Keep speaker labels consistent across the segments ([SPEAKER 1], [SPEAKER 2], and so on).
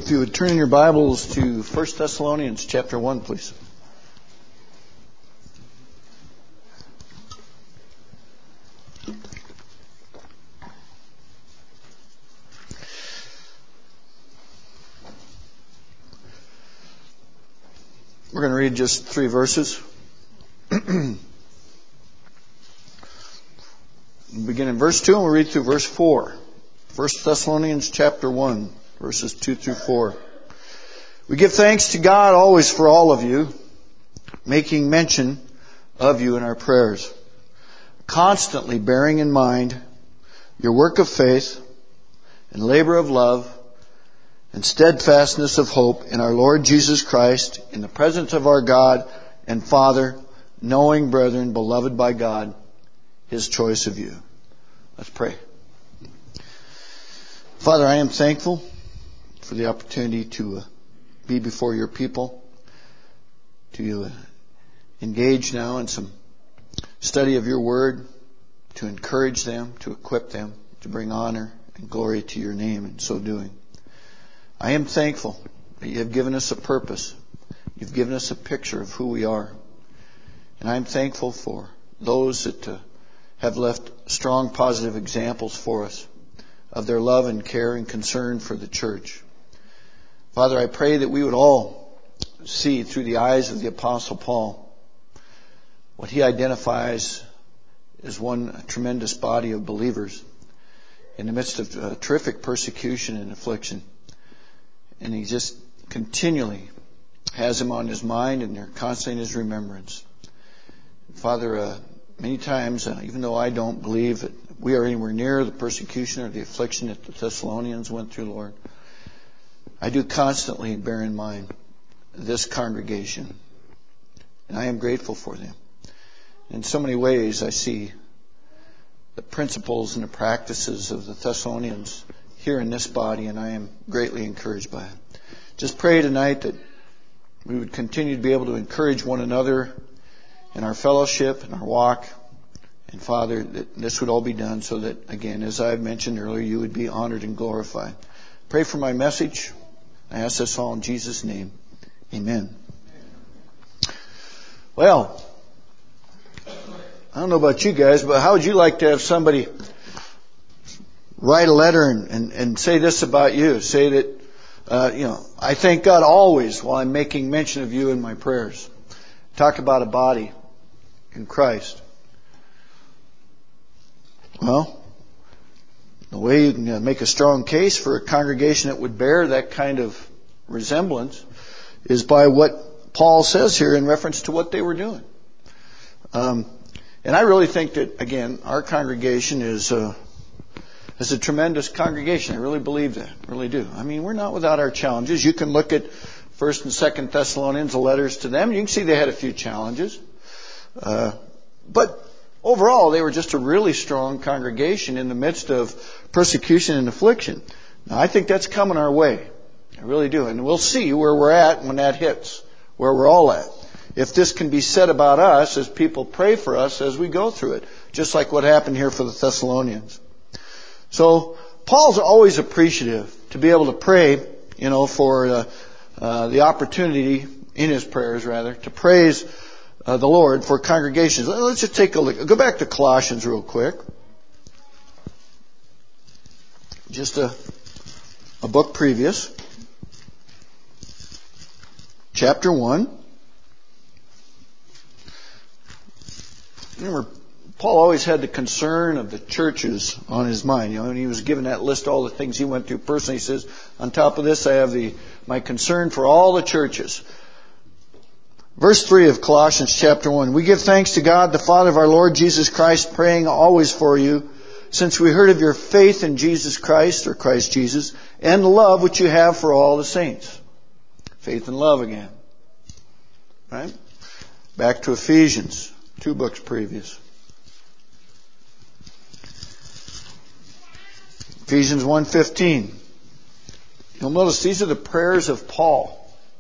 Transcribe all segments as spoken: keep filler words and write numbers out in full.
[SPEAKER 1] If you would turn in your Bibles to First Thessalonians chapter one, please. We're going to read just three verses. We'll begin in verse two and we'll read through verse four. First Thessalonians chapter one, verses two through four. We give thanks to God always for all of you, making mention of you in our prayers, constantly bearing in mind your work of faith and labor of love and steadfastness of hope in our Lord Jesus Christ, in the presence of our God and Father, knowing, brethren, beloved by God, His choice of you. Let's pray. Father, I am thankful for the opportunity to uh, be before your people, to uh, engage now in some study of your word, to encourage them, to equip them, to bring honor and glory to your name in so doing. I am thankful that you have given us a purpose. You've given us a picture of who we are. And I'm thankful for those that uh, have left strong positive examples for us of their love and care and concern for the church. Father, I pray that we would all see through the eyes of the Apostle Paul what he identifies as one tremendous body of believers in the midst of uh, terrific persecution and affliction. And he just continually has them on his mind and they're constantly in his remembrance. Father, uh, many times, uh, even though I don't believe that we are anywhere near the persecution or the affliction that the Thessalonians went through, Lord, I do constantly bear in mind this congregation. And I am grateful for them. In so many ways, I see the principles and the practices of the Thessalonians here in this body, and I am greatly encouraged by it. Just pray tonight that we would continue to be able to encourage one another in our fellowship and our walk. And Father, that this would all be done so that, again, as I've mentioned earlier, you would be honored and glorified. Pray for my message. I ask this all in Jesus' name. Amen. Well, I don't know about you guys, but how would you like to have somebody write a letter and, and, and say this about you? Say that, uh, you know, I thank God always while I'm making mention of you in my prayers. Talk about a body in Christ. Well, the way you can make a strong case for a congregation that would bear that kind of resemblance is by what Paul says here in reference to what they were doing. Um, and I really think that, again, our congregation is uh, is a tremendous congregation. I really believe that. I really do. I mean, we're not without our challenges. You can look at First and Second Thessalonians, the letters to them. You can see they had a few challenges. Uh, but overall, they were just a really strong congregation in the midst of persecution and affliction. Now, I think that's coming our way. I really do. And we'll see where we're at when that hits, where we're all at. If this can be said about us as people pray for us as we go through it, just like what happened here for the Thessalonians. So, Paul's always appreciative to be able to pray, you know, for uh, uh, the opportunity, in his prayers rather, to praise uh, the Lord for congregations. Let's just take a look. Go back to Colossians real quick. Just a, a book previous. Chapter one. Remember, Paul always had the concern of the churches on his mind. You know, when he was given that list, all the things he went through personally, he says, on top of this, I have the my concern for all the churches. Verse three of Colossians chapter one. We give thanks to God, the Father of our Lord Jesus Christ, praying always for you, since we heard of your faith in Jesus Christ, or Christ Jesus, and the love which you have for all the saints. Faith and love again. Right? Back to Ephesians, two books previous. Ephesians one fifteen. You'll notice these are the prayers of Paul.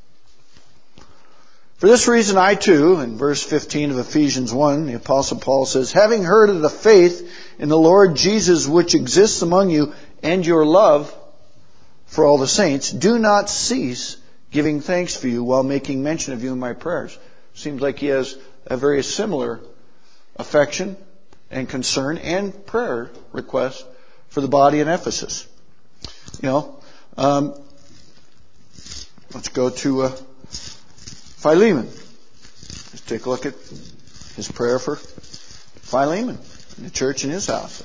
[SPEAKER 1] For this reason I too, in verse fifteen of Ephesians one, the Apostle Paul says, having heard of the faith in the Lord Jesus which exists among you, and your love for all the saints, do not cease giving thanks for you while making mention of you in my prayers. Seems like he has a very similar affection and concern and prayer request for the body in Ephesus. You know, um, let's go to uh, Philemon. Let's take a look at his prayer for Philemon and the church in his house.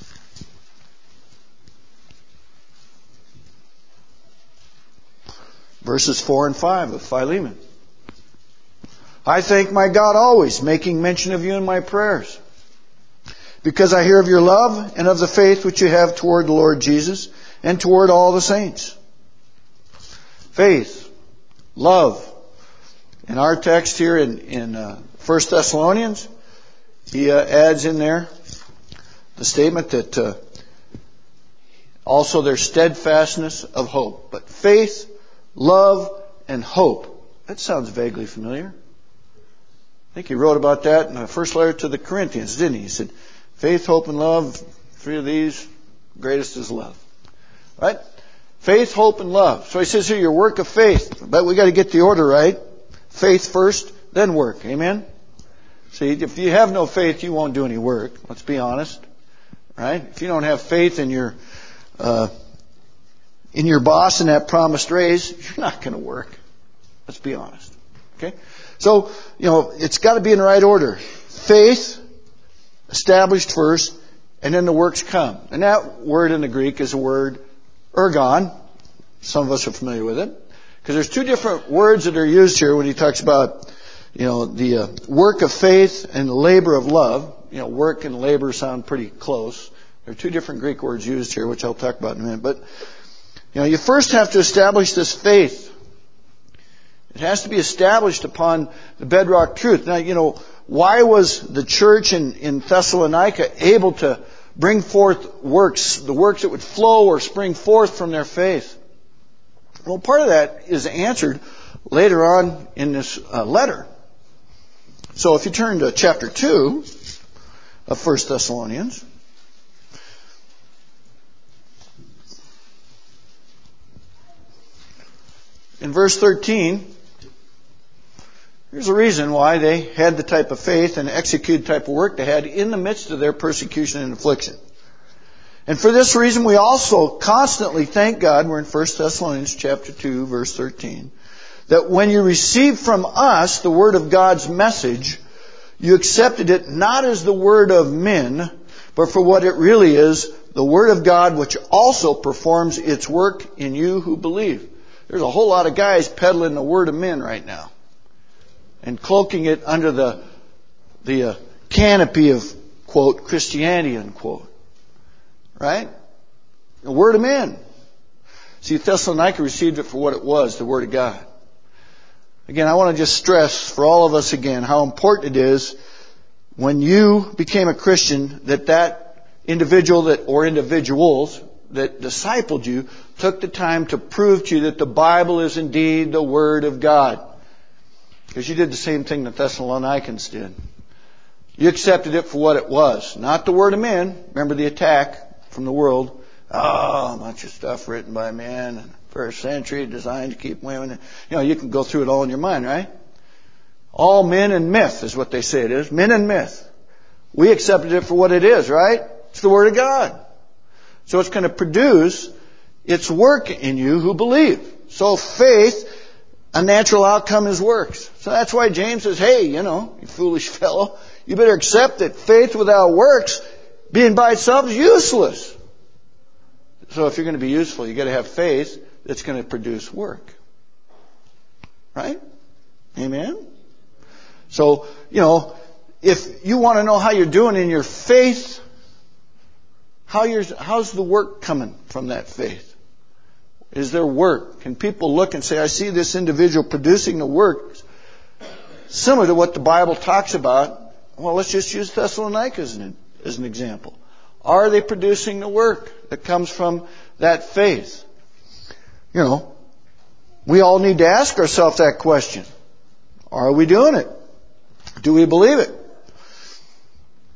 [SPEAKER 1] Verses four and five of Philemon. I thank my God always, making mention of you in my prayers, because I hear of your love and of the faith which you have toward the Lord Jesus and toward all the saints. Faith, love. In our text here in, in uh, First Thessalonians, he uh, adds in there the statement that uh, also their steadfastness of hope. But faith, love, and hope. That sounds vaguely familiar. I think he wrote about that in the first letter to the Corinthians, didn't he? He said, faith, hope, and love, three of these, greatest is love. Right? Faith, hope, and love. So he says here, your work of faith. But we got to get the order right. Faith first, then work. Amen? See, if you have no faith, you won't do any work. Let's be honest. Right? If you don't have faith in your, uh, in your boss in that promised raise, you're not going to work. Let's be honest. Okay? So, you know, it's got to be in the right order. Faith, established first, and then the works come. And that word in the Greek is the word ergon. Some of us are familiar with it. Because there's two different words that are used here when he talks about, you know, the uh, work of faith and the labor of love. You know, work and labor sound pretty close. There are two different Greek words used here, which I'll talk about in a minute. But, you know, you first have to establish this faith. It has to be established upon the bedrock truth. Now, you know, why was the church in, in Thessalonica able to bring forth works, the works that would flow or spring forth from their faith? Well, part of that is answered later on in this uh, letter. So if you turn to chapter two of First Thessalonians, in verse thirteen, here's a reason why they had the type of faith and executed the type of work they had in the midst of their persecution and affliction. And for this reason, we also constantly thank God, we're in First Thessalonians chapter two, verse thirteen, that when you received from us the word of God's message, you accepted it not as the word of men, but for what it really is, the word of God, which also performs its work in you who believe. There's a whole lot of guys peddling the word of men right now and cloaking it under the the uh, canopy of, quote, Christianity, unquote. Right? The word of men. See, Thessalonica received it for what it was, the word of God. Again, I want to just stress for all of us again how important it is when you became a Christian that that individual that or individuals that discipled you took the time to prove to you that the Bible is indeed the Word of God. Because you did the same thing the Thessalonians did. You accepted it for what it was. Not the word of men. Remember the attack from the world. Oh, a bunch of stuff written by men in the first century designed to keep women. You know, you can go through it all in your mind, right? All men and myth is what they say it is. Men and myth. We accepted it for what it is, right? It's the Word of God. So it's going to produce its work in you who believe. So faith, a natural outcome is works. So that's why James says, hey, you know, you foolish fellow, you better accept that faith without works, being by itself, is useless. So if you're going to be useful, you've got to have faith that's going to produce work. Right? Amen? So, you know, if you want to know how you're doing in your faith, how you're, how's the work coming from that faith? Is there work? Can people look and say, I see this individual producing the work similar to what the Bible talks about? Well, let's just use Thessalonica as an, as an example. Are they producing the work that comes from that faith? You know, we all need to ask ourselves that question. Are we doing it? Do we believe it?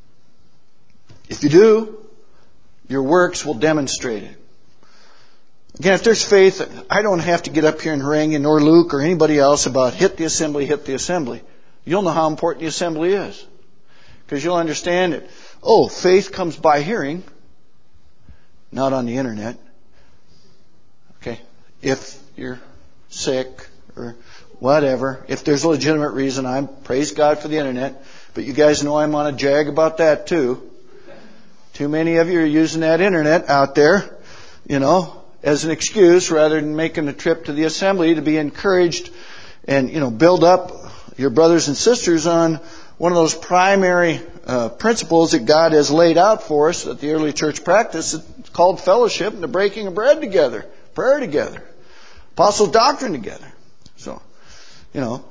[SPEAKER 1] If you do, your works will demonstrate it. Again, if there's faith, I don't have to get up here and harangue you, nor Luke or anybody else about hit the assembly, hit the assembly. You'll know how important the assembly is. Because you'll understand it. Oh, faith comes by hearing, not on the internet. Okay? If you're sick or whatever, if there's a legitimate reason, I praise God for the internet. But you guys know I'm on a jag about that too. Too many of you are using that internet out there, you know, as an excuse rather than making a trip to the assembly to be encouraged and, you know, build up your brothers and sisters on one of those primary uh, principles that God has laid out for us that the early church practiced. It's called fellowship and the breaking of bread together, prayer together, apostles' doctrine together. So, you know.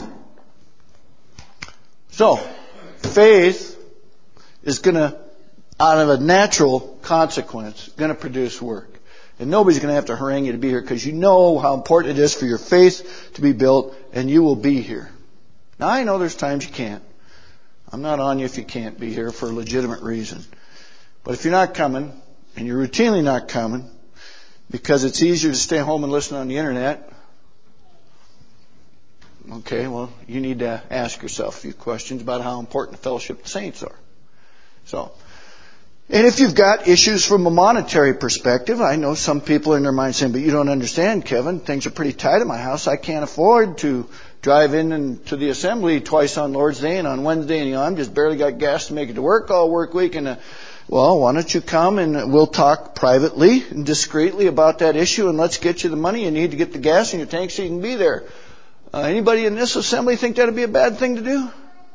[SPEAKER 1] So, faith is going to, out of a natural consequence, going to produce work. And nobody's going to have to harangue you to be here because you know how important it is for your faith to be built and you will be here. Now, I know there's times you can't. I'm not on you if you can't be here for a legitimate reason. But if you're not coming, and you're routinely not coming, because it's easier to stay home and listen on the internet, okay, well, you need to ask yourself a few questions about how important the fellowship of the saints are. So, and if you've got issues from a monetary perspective, I know some people in their mind saying, but you don't understand, Kevin, things are pretty tight at my house. I can't afford to drive in and to the assembly twice on Lord's Day and on Wednesday, and you know, I'm just barely got gas to make it to work all work week. And uh, well, why don't you come and we'll talk privately and discreetly about that issue, and let's get you the money you need to get the gas in your tank so you can be there. Uh, anybody in this assembly think that'd be a bad thing to do?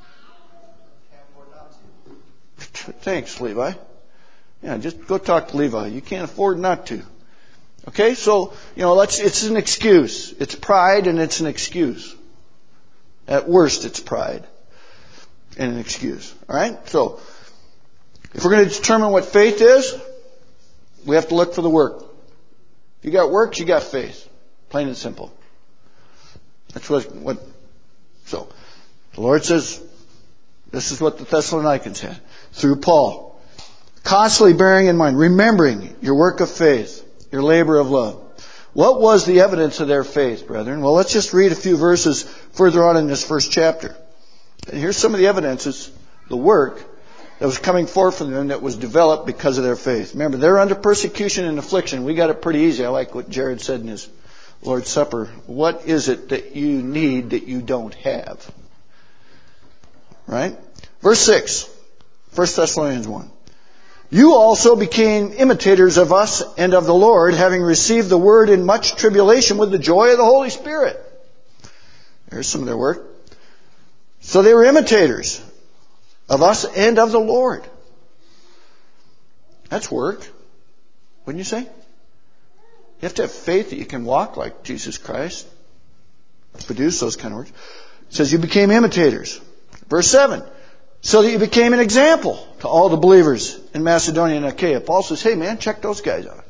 [SPEAKER 1] Thanks, Levi. Yeah, just go talk to Levi. You can't afford not to. Okay, so, you know, let's, it's an excuse. It's pride and it's an excuse. At worst, it's pride and an excuse. All right? So, if we're going to determine what faith is, we have to look for the work. If you got works, you got faith. Plain and simple. That's what, what, so, the Lord says, this is what the Thessalonians had through Paul. Constantly bearing in mind, remembering your work of faith, your labor of love. What was the evidence of their faith, brethren? Well, let's just read a few verses further on in this first chapter. And here's some of the evidences, the work that was coming forth from them that was developed because of their faith. Remember, they're under persecution and affliction. We got it pretty easy. I like what Jared said in his Lord's Supper. What is it that you need that you don't have? Right? Verse six, First Thessalonians one. You also became imitators of us and of the Lord, having received the word in much tribulation with the joy of the Holy Spirit. There's some of their work. So they were imitators of us and of the Lord. That's work, wouldn't you say? You have to have faith that you can walk like Jesus Christ. Produce those kind of works. It says you became imitators. Verse seven. So that you became an example to all the believers in Macedonia and Achaia. Paul says, hey man, check those guys out.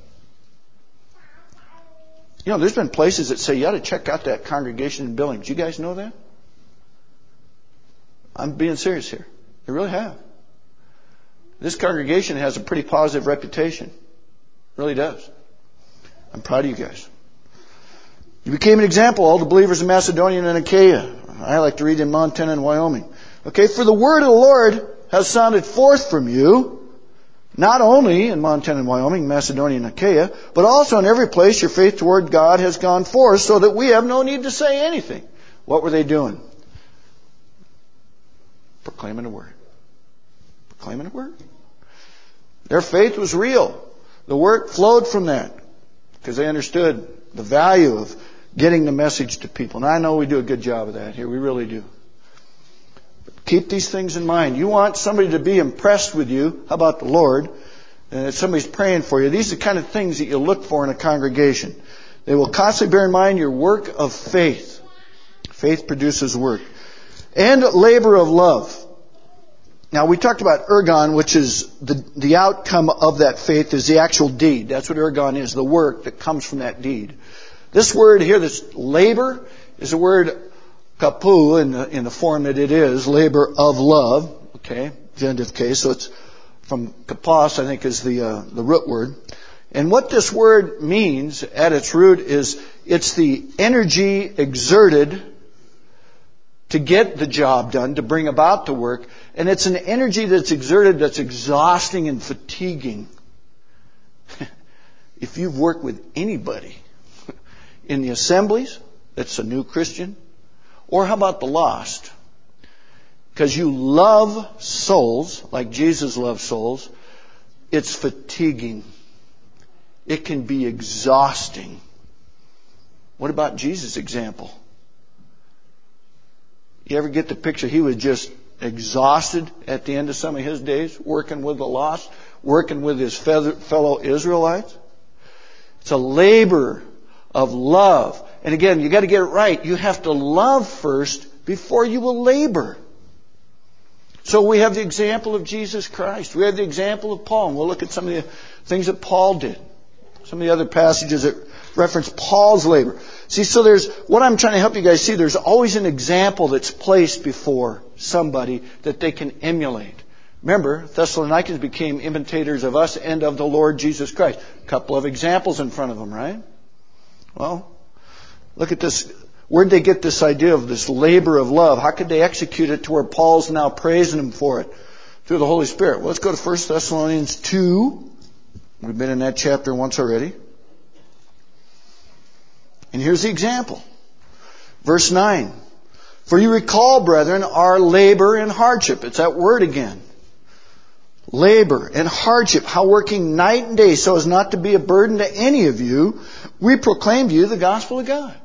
[SPEAKER 1] You know, there's been places that say you ought to check out that congregation in Billings. You guys know that? I'm being serious here. They really have. This congregation has a pretty positive reputation. It really does. I'm proud of you guys. You became an example, all the believers in Macedonia and Achaia. I like to read in Montana and Wyoming. Okay, for the word of the Lord has sounded forth from you, not only in Montana and Wyoming, Macedonia and Achaia, but also in every place your faith toward God has gone forth, so that we have no need to say anything. What were they doing? Proclaiming the word. Proclaiming the word. Their faith was real. The work flowed from that, because they understood the value of getting the message to people. And I know we do a good job of that here. We really do. Keep these things in mind. You want somebody to be impressed with you. How about the Lord? And if somebody's praying for you, these are the kind of things that you look for in a congregation. They will constantly bear in mind your work of faith. Faith produces work. And labor of love. Now, we talked about ergon, which is the, the outcome of that faith is the actual deed. That's what ergon is, the work that comes from that deed. This word here, this labor, is a word kapu in the, in the form that it is, labor of love, okay, genitive case. So it's from kapos, I think, is the uh, the root word, And what this word means at its root is it's the energy exerted to get the job done, to bring about the work. And it's an energy that's exerted that's exhausting and fatiguing. If you've worked with anybody in the assemblies that's a new Christian, or how about the lost? Because you love souls like Jesus loved souls, it's fatiguing. It can be exhausting. What about Jesus' example? You ever get the picture? He was just exhausted at the end of some of his days, working with the lost, working with his fellow Israelites. It's a labor of love. And again, you got to get it right. You have to love first before you will labor. So we have the example of Jesus Christ. We have the example of Paul. And we'll look at some of the things that Paul did. Some of the other passages that reference Paul's labor. See, so there's, what I'm trying to help you guys see, there's always an example that's placed before somebody that they can emulate. Remember, Thessalonians became imitators of us and of the Lord Jesus Christ. A couple of examples in front of them, right? Well, look at this. Where did they get this idea of this labor of love? How could they execute it to where Paul's now praising them for it through the Holy Spirit? Well, let's go to First Thessalonians two. We've been in that chapter once already. And here's the example. Verse nine. For you recall, brethren, our labor and hardship. It's that word again. Labor and hardship. How working night and day so as not to be a burden to any of you, we proclaim to you the gospel of God.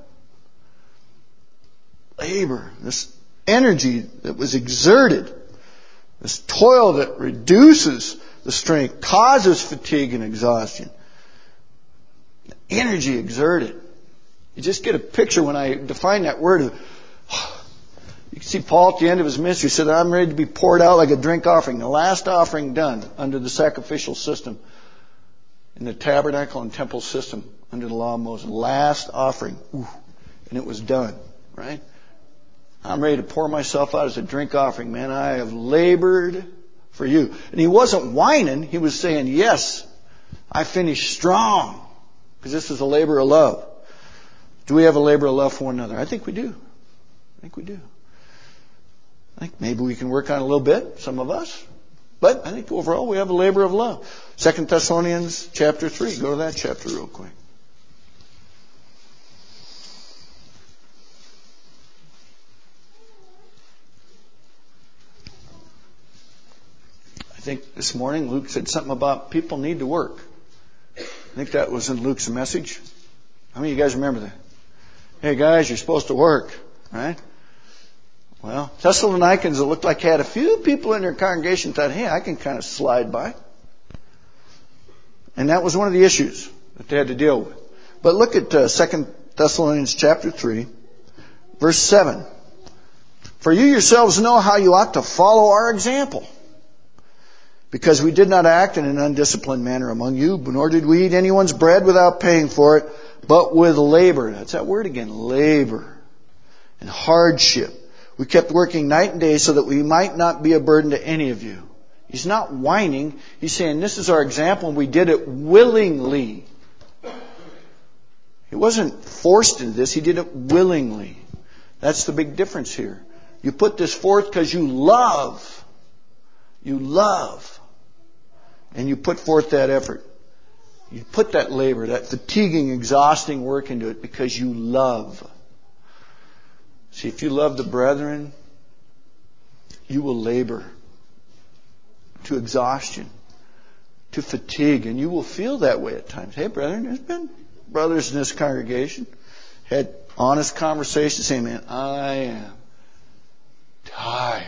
[SPEAKER 1] Labor. This energy that was exerted. This toil that reduces the strength, causes fatigue and exhaustion. The energy exerted. You just get a picture when I define that word. You can see Paul at the end of his ministry said, I'm ready to be poured out like a drink offering. The last offering done under the sacrificial system in the tabernacle and temple system under the law of Moses. Last offering. Ooh, and it was done. Right? I'm ready to pour myself out as a drink offering. Man, I have labored for you. And he wasn't whining. He was saying, yes, I finished strong. Because this is a labor of love. Do we have a labor of love for one another? I think we do. I think we do. I think maybe we can work on it a little bit, some of us. But I think overall we have a labor of love. Second Thessalonians chapter three. Go to that chapter real quick. I think this morning Luke said something about people need to work. I think that was in Luke's message. How many of you guys remember that? Hey guys, you're supposed to work, right? Well, Thessalonians, it looked like had a few people in their congregation thought, hey, I can kind of slide by. And that was one of the issues that they had to deal with. But look at uh, Second Thessalonians chapter three, verse seven. For you yourselves know how you ought to follow our example. Because we did not act in an undisciplined manner among you, nor did we eat anyone's bread without paying for it, but with labor. That's that word again, labor and hardship. We kept working night and day so that we might not be a burden to any of you. He's not whining. He's saying this is our example and we did it willingly. He wasn't forced into this. He did it willingly. That's the big difference here. You put this forth because you love. You love. And you put forth that effort. You put that labor, that fatiguing, exhausting work into it because you love. See, if you love the brethren, you will labor to exhaustion, to fatigue, and you will feel that way at times. Hey, brethren, there's been brothers in this congregation had honest conversations saying, man, I am tired.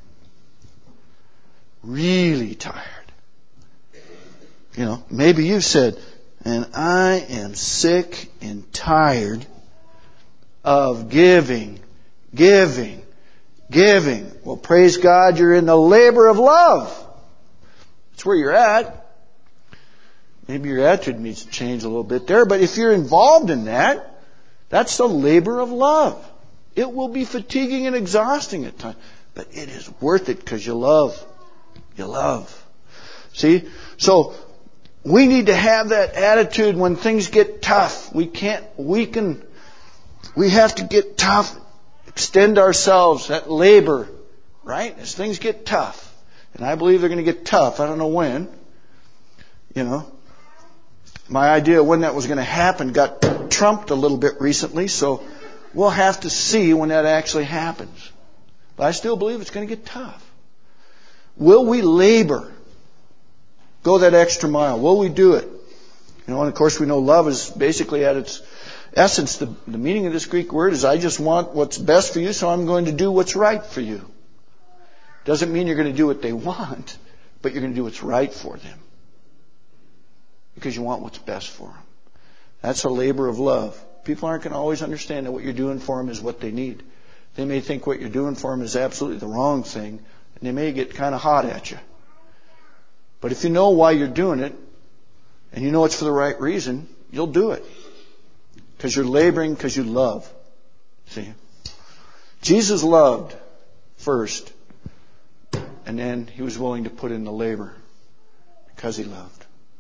[SPEAKER 1] Really tired. You know, maybe you've said, and I am sick and tired of giving, giving, giving. Well, praise God, you're in the labor of love. That's where you're at. Maybe your attitude needs to change a little bit there, but if you're involved in that, that's the labor of love. It will be fatiguing and exhausting at times, but it is worth it because you love. You love. See? So, we need to have that attitude when things get tough. We can't weaken. We have to get tough, extend ourselves, that labor, right? As things get tough. And I believe they're going to get tough. I don't know when. You know. My idea of when that was going to happen got trumped a little bit recently, so we'll have to see when that actually happens. But I still believe it's going to get tough. Will we labor? Go that extra mile? Will we do it? You know, and of course we know love is basically at its essence. The, the meaning of this Greek word is I just want what's best for you, so I'm going to do what's right for you. Doesn't mean you're going to do what they want, but you're going to do what's right for them. Because you want what's best for them. That's a labor of love. People aren't going to always understand that what you're doing for them is what they need. They may think what you're doing for them is absolutely the wrong thing, and they may get kind of hot at you. But if you know why you're doing it, and you know it's for the right reason, you'll do it. Because you're laboring because you love. See? Jesus loved first, and then He was willing to put in the labor because He loved.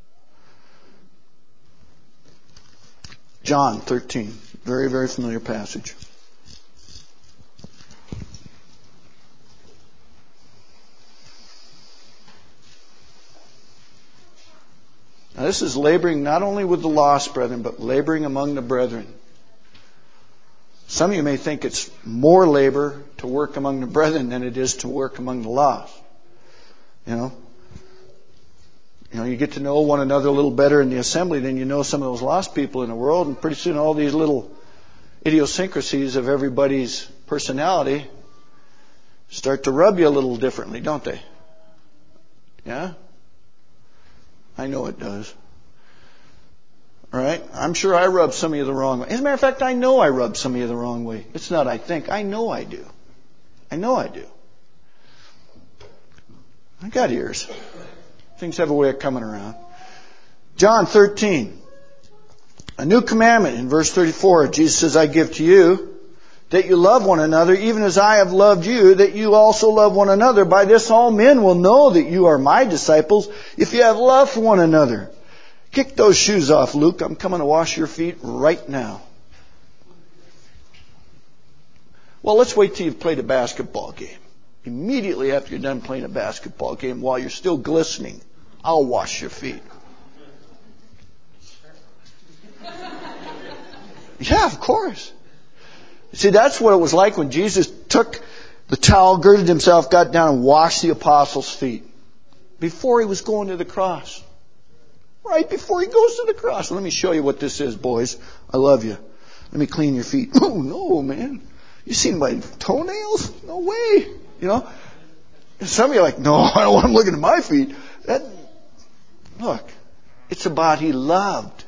[SPEAKER 1] John thirteen, very, very familiar passage. Now this is laboring not only with the lost brethren, but laboring among the brethren. Some of you may think it's more labor to work among the brethren than it is to work among the lost. You know? You know, you get to know one another a little better in the assembly than you know some of those lost people in the world, and pretty soon all these little idiosyncrasies of everybody's personality start to rub you a little differently, don't they? Yeah? I know it does. All right? I'm sure I rub some of you the wrong way. As a matter of fact, I know I rub some of you the wrong way. It's not I think. I know I do. I know I do. I got ears. Things have a way of coming around. John thirteen. A new commandment in verse thirty-four. Jesus says, I give to you that you love one another, even as I have loved you, that you also love one another. By this all men will know that you are my disciples, if you have love for one another. Kick those shoes off, Luke. I'm coming to wash your feet right now. Well, let's wait till you've played a basketball game. Immediately after you're done playing a basketball game, while you're still glistening, I'll wash your feet. Yeah, of course. See, that's what it was like when Jesus took the towel, girded himself, got down and washed the apostles' feet. Before he was going to the cross. Right before he goes to the cross. Let me show you what this is, boys. I love you. Let me clean your feet. Oh, no, man. You seen my toenails? No way. You know? Some of you are like, no, I don't want him looking at my feet. That, look, it's about he loved.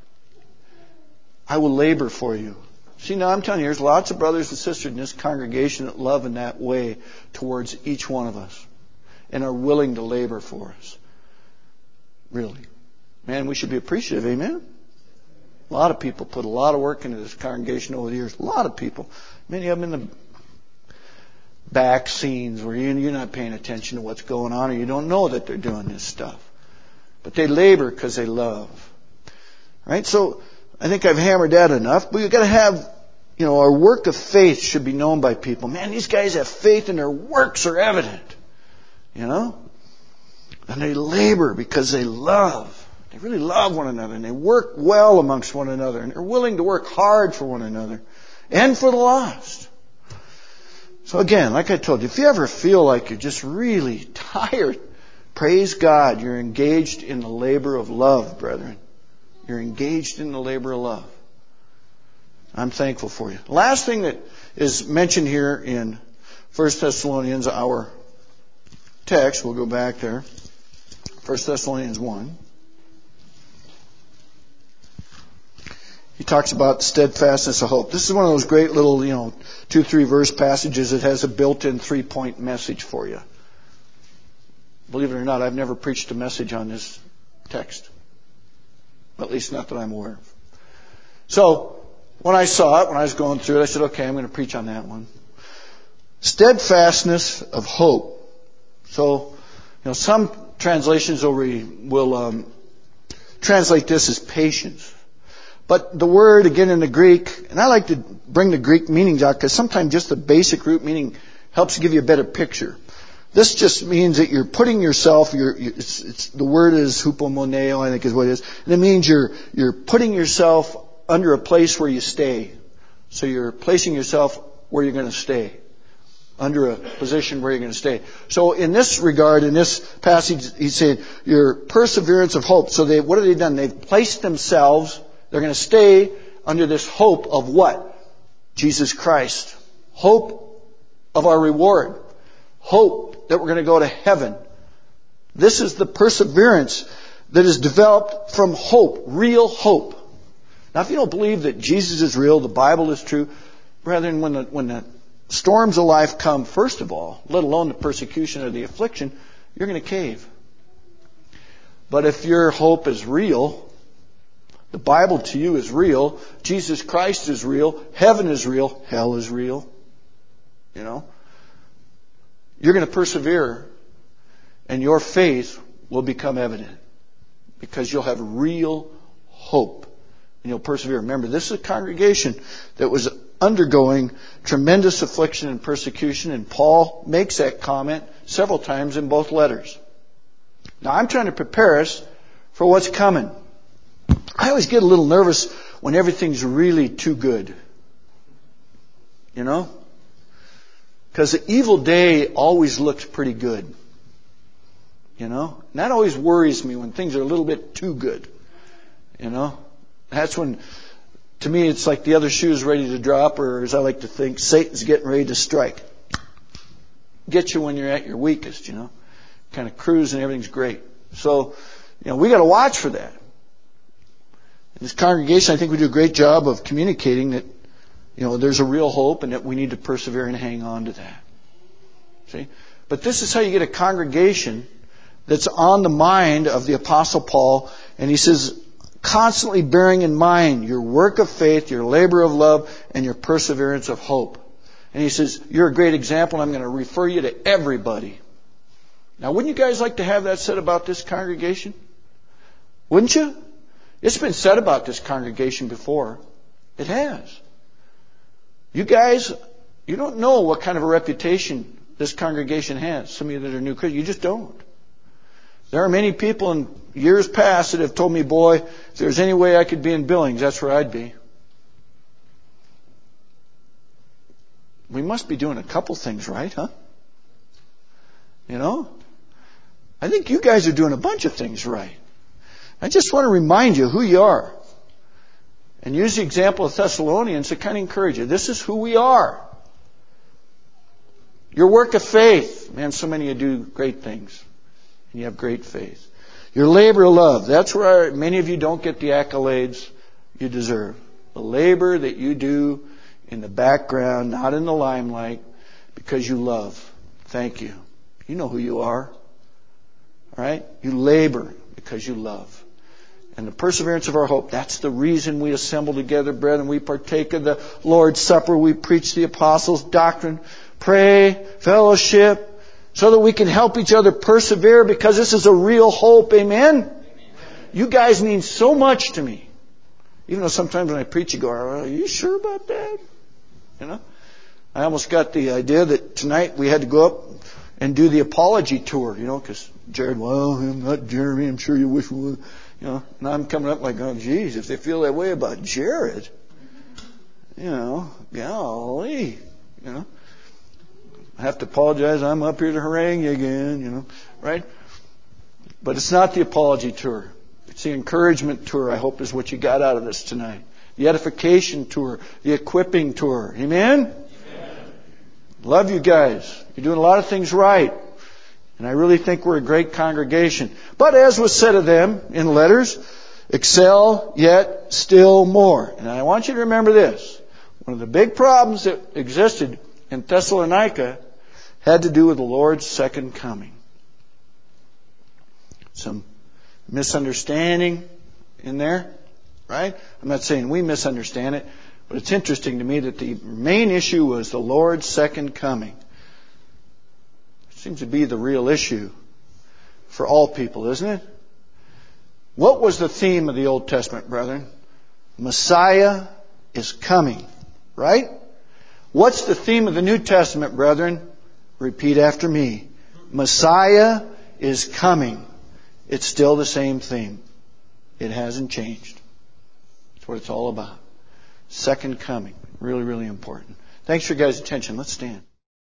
[SPEAKER 1] I will labor for you. See, now I'm telling you, there's lots of brothers and sisters in this congregation that love in that way towards each one of us and are willing to labor for us. Really. Man, we should be appreciative, amen? A lot of people put a lot of work into this congregation over the years. A lot of people. Many of them in the back scenes where you're not paying attention to what's going on or you don't know that they're doing this stuff. But they labor because they love. Right? So I think I've hammered that enough. But you've got to have, you know, our work of faith should be known by people. Man, these guys have faith and their works are evident. You know? And they labor because they love. They really love one another and they work well amongst one another and they're willing to work hard for one another and for the lost. So again, like I told you, if you ever feel like you're just really tired, praise God, you're engaged in the labor of love, brethren. You're engaged in the labor of love. I'm thankful for you. Last thing that is mentioned here in First Thessalonians, our text, we'll go back there. First Thessalonians one. He talks about steadfastness of hope. This is one of those great little, you know, two, three verse passages that has a built-in three-point message for you. Believe it or not, I've never preached a message on this text. At least not that I'm aware of. So, when I saw it, when I was going through it, I said, okay, I'm going to preach on that one. Steadfastness of hope. So, you know, some translations will, will um, translate this as patience. But the word, again, in the Greek, and I like to bring the Greek meanings out because sometimes just the basic root meaning helps give you a better picture. This just means that you're putting yourself, you're, it's, it's, the word is hupomoneo, I think is what it is. And it means you're, you're putting yourself under a place where you stay. So you're placing yourself where you're going to stay. Under a position where you're going to stay. So in this regard, in this passage, he's saying your perseverance of hope. So they, what have they done? They've placed themselves, they're going to stay under this hope of what? Jesus Christ. Hope of our reward. Hope that we're going to go to heaven. This is the perseverance that is developed from hope, real hope. Now if you don't believe that Jesus is real, the Bible is true, brethren, when the, when the storms of life come, first of all, let alone the persecution or the affliction, you're going to cave. But if your hope is real, the Bible to you is real, Jesus Christ is real, heaven is real, hell is real, you know, you're going to persevere and your faith will become evident because you'll have real hope and you'll persevere. Remember, this is a congregation that was undergoing tremendous affliction and persecution, and Paul makes that comment several times in both letters. Now, I'm trying to prepare us for what's coming. I always get a little nervous when everything's really too good. You know? Because the evil day always looks pretty good. You know? And that always worries me when things are a little bit too good. You know? That's when, to me, it's like the other shoe's ready to drop, or as I like to think, Satan's getting ready to strike. Get you when you're at your weakest, you know? Kind of cruise and everything's great. So, you know, we got to watch for that. In this congregation, I think we do a great job of communicating that, you know, there's a real hope and that we need to persevere and hang on to that. See? But this is how you get a congregation that's on the mind of the Apostle Paul. And he says, constantly bearing in mind your work of faith, your labor of love, and your perseverance of hope. And he says, you're a great example, and I'm going to refer you to everybody. Now, wouldn't you guys like to have that said about this congregation? Wouldn't you? It's been said about this congregation before. It has. You guys, you don't know what kind of a reputation this congregation has. Some of you that are new Christians, you just don't. There are many people in years past that have told me, boy, if there's any way I could be in Billings, that's where I'd be. We must be doing a couple things right, huh? You know? I think you guys are doing a bunch of things right. I just want to remind you who you are. And use the example of Thessalonians to kind of encourage you. This is who we are. Your work of faith. Man, so many of you do great things. And you have great faith. Your labor of love. That's where many of you don't get the accolades you deserve. The labor that you do in the background, not in the limelight, because you love. Thank you. You know who you are. All right? You labor because you love. And the perseverance of our hope, that's the reason we assemble together, brethren. We partake of the Lord's Supper. We preach the apostles' doctrine. Pray, fellowship, so that we can help each other persevere, because this is a real hope. Amen? Amen. You guys mean so much to me. Even though sometimes when I preach, you go, are you sure about that? You know? I almost got the idea that tonight we had to go up and do the apology tour, you know, because Jared, well, I'm not Jeremy, I'm sure you wish we would. You know, and I'm coming up like, oh, geez, if they feel that way about Jared, you know, golly, you know, I have to apologize. I'm up here to harangue you again, you know, right? But it's not the apology tour. It's the encouragement tour, I hope, is what you got out of this tonight. The edification tour, the equipping tour. Amen? Amen. Love you guys. You're doing a lot of things right. And I really think we're a great congregation. But as was said of them in letters, excel yet still more. And I want you to remember this. One of the big problems that existed in Thessalonica had to do with the Lord's second coming. Some misunderstanding in there, right? I'm not saying we misunderstand it, but it's interesting to me that the main issue was the Lord's second coming. Seems to be the real issue for all people, isn't it? What was the theme of the Old Testament, brethren? Messiah is coming, right? What's the theme of the New Testament, brethren? Repeat after me. Messiah is coming. It's still the same theme. It hasn't changed. That's what it's all about. Second coming. Really, really important. Thanks for your guys' attention. Let's stand.